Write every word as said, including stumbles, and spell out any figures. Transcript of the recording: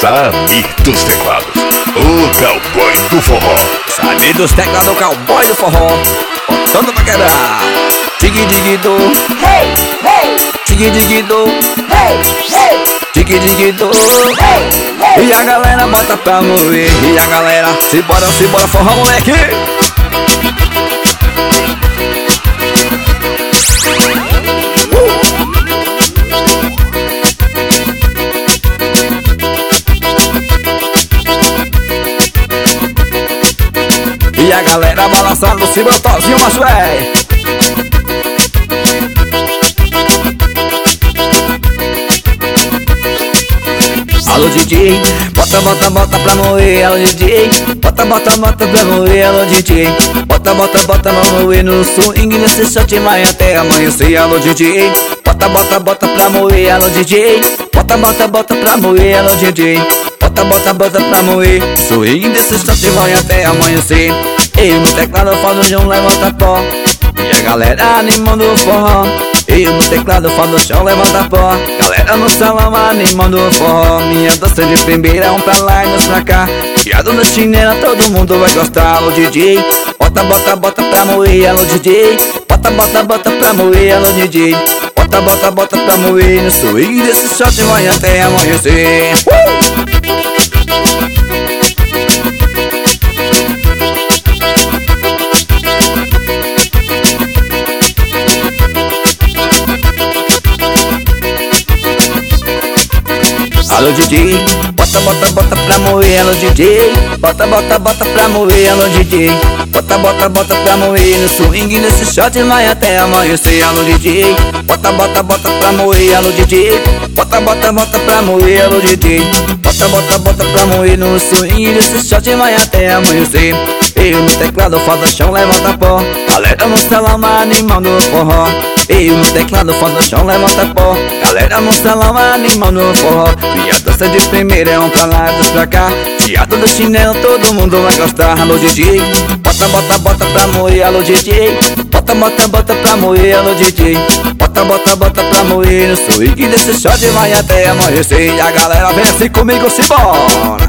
Samir dos teclados, o cowboy do forró. Samir dos teclados, o cowboy do forró, botando pra quebrar. Tigui digui do, Hey, hey, tigui digui do, hey, hey, tigui digui do. hey, hey. E a galera bota pra moer. E a galera, se bora, se bora, forró, moleque. E a galera balançando, se brotozinho, macho véi. Alô D J, bota, bota, bota pra moer. Alô D J, bota, bota, bota pra moer. Alô D J, bota, bota, bota pra moer no swing. Nesse shot vai até amanhecer. Alô D J, bota, bota, bota pra moer. Alô D J, bota, bota, bota pra moer. Alô D J, bota, bota, bota pra moer. Swing desse shot vai até amanhecer. Eu no teclado falo de um levanta pó. E a galera animando o forró. Eu no teclado falo chão, levanta pó. Galera no salão animando o forró. Minha dança de primeira, um pra lá e dois pra cá. Criado no chinelo, todo mundo vai gostar. Alô D J, bota, bota, bota pra moer. Alô D J, bota, bota, bota pra moer. Alô D J, bota, bota, bota pra moer. No swing desse shot vai até amanhecer. uh! Alô D J, bota, bota, bota pra moer. Alô D J, bota, bota, bota pra moer. Alô D J, bota, bota, bota pra moer. No swing nesse shot vai até amanhecer. Alô D J, bota, bota, bota pra moer. Alô D J, bota, bota, bota pra moer. Alô D J, bota, bota, bota pra moer. No swing nesse shot vai até amanhecer. Eu no teclado faz chão, levanta pó. Galera no salão animando o forró. Eu no teclado faz chão, levanta pó. Galera no salão animando o forró. E a dança de primeira é um pra lá e dois pra cá. Teatro do chinelo, todo mundo vai gostar. Alô D J, bota, bota, bota pra moer. Alô D J, bota, bota, bota pra moer. Alô D J, bota, bota, bota pra moer. No swing desse shot vai até amanhecer. E a galera vem assim comigo, se bora.